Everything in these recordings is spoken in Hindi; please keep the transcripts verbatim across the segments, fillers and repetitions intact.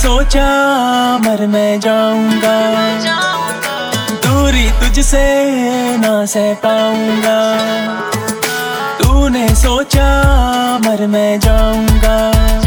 सोचा मर मैं जाऊंगा, दूरी तुझसे ना सह पाऊंगा। तूने सोचा मर मैं जाऊंगा,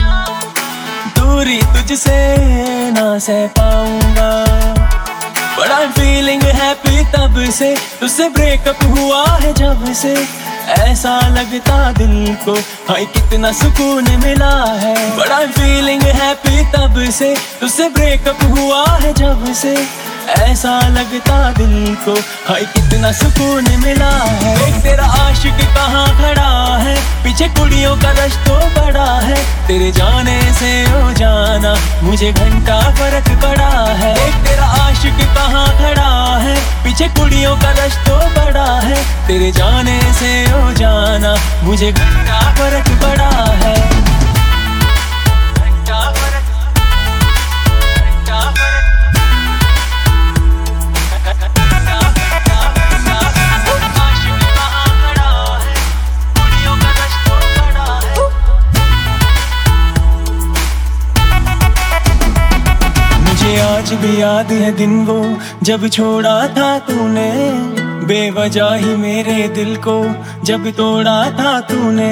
दूरी तुझसे ना सह पाऊंगा। But I'm feeling happy तब से, तुझसे ब्रेकअप हुआ है जब से। ऐसा लगता दिल को हाय कितना सुकून मिला है। But I'm feeling happy तब से, तुझसे ब्रेकअप हुआ है जब से। ऐसा लगता दिल को हाय कितना सुकून मिला है। एक तेरा आशिक कहाँ खड़ा है, पीछे कुड़ियों का रश तो बड़ा है। तेरे जाने से ओ जाना मुझे घंटा फर्क पड़ा है। एक तेरा आशिक कहाँ खड़ा है, पीछे कुड़ियों का रश तो बड़ा है। तेरे जाने से ओ जाना मुझे घंटा फर्क पड़ा है। घंटा फर्क, घंटा फर्क। आज भी याद है दिन वो जब छोड़ा था तूने, बेवजह ही मेरे दिल को जब तोड़ा था तूने।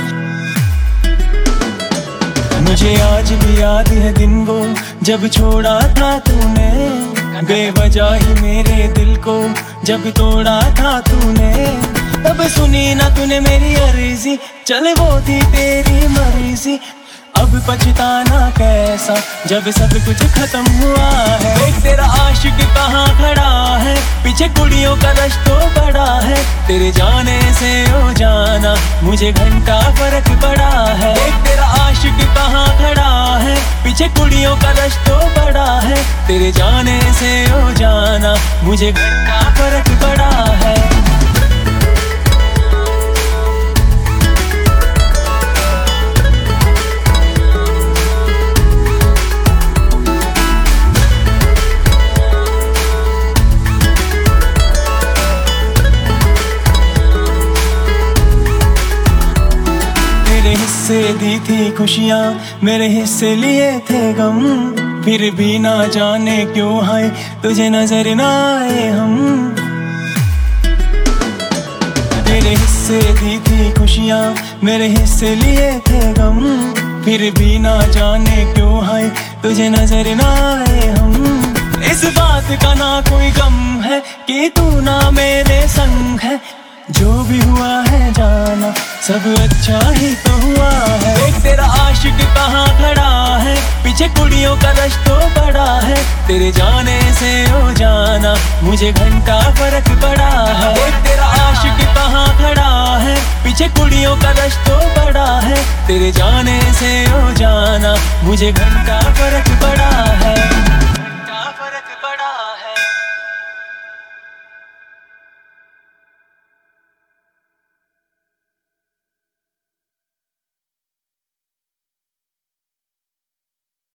मुझे आज भी याद है दिन वो जब छोड़ा था तूने, बेवजह ही मेरे दिल को जब तोड़ा था तूने। तब सुनी ना तूने मेरी अर्जी, चल वो थी तेरी मर्जी। अब पछताना कैसा जब सब कुछ खत्म हुआ है। एक तेरा आशिक कहाँ खड़ा है, पीछे कुड़ियों का रश तो बड़ा है। तेरे जाने से ओ जाना मुझे घंटा फर्क पड़ा है। एक तेरा आशिक कहाँ खड़ा है, पीछे कुड़ियों का रश तो बड़ा है। तेरे जाने से ओ जाना मुझे घंटा फर्क पड़ा है। हिस्से दी थी खुशियाँ, मेरे हिस्से लिए थे गम। फिर भी ना जाने क्यों है तुझे नजर ना आए हम। तेरे हिस्से दी थी खुशियाँ, मेरे हिस्से लिए थे गम। फिर भी ना जाने क्यों है तुझे नजर ना आए हम। इस बात का ना कोई गम है कि तू ना मेरे संग है। जो भी हुआ है जाना सब अच्छा ही तो हुआ है। एक तेरा आशिक कहाँ खड़ा है, पीछे कुड़ियों का रश तो बड़ा है। तेरे जाने से ओ जाना मुझे घंटा फर्क पड़ा है। एक तेरा आशिक कहाँ खड़ा है, पीछे कुड़ियों का रश तो बड़ा है। तेरे जाने से ओ जाना मुझे घंटा फर्क पड़ा है।